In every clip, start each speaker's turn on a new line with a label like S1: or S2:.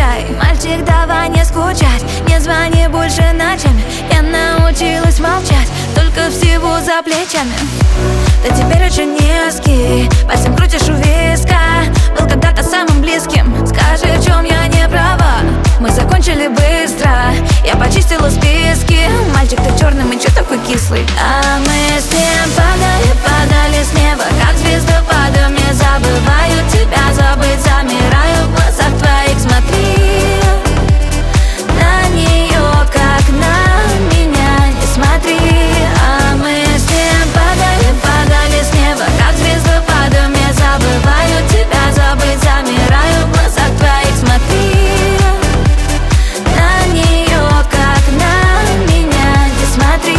S1: отвечай. Мальчик, давай не скучать, не звони больше ночами. Я научилась молчать, только всего за плечами. Ты теперь очень низкий, пальцем крутишь у виска. Был когда-то самым близким, скажи, в чем я не права. Мы закончили быстро, я почистила списки. Мальчик, ты черный, и чё такой кислый? А мы с ним падали с неба, как звездопадом. Не забываю тебя, забыть замираю в глазах твоих. Смотри на нее, как на меня, не смотри. А мы с ним падали с неба, как звездопадом. Не забываю тебя, забыть замираю в глазах твоих. Смотри на нее, как на меня, не смотри.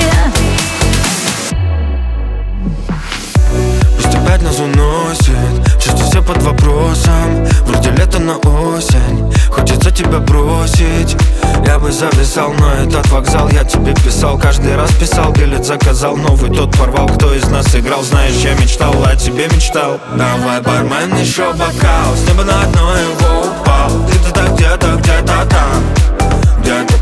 S2: Пусть опять нас уносит, чувства все под вопросом. Вроде лето на осень, хочется тебя бросить. Я бы зависал, но этот вокзал я тебе писал. Каждый раз писал, билет заказал, новый тот порвал. Кто из нас играл, знаешь, я мечтал, о тебе мечтал. Давай, бармен, еще бокал, с неба на одно его упал. Где-то там, где-то там, где-то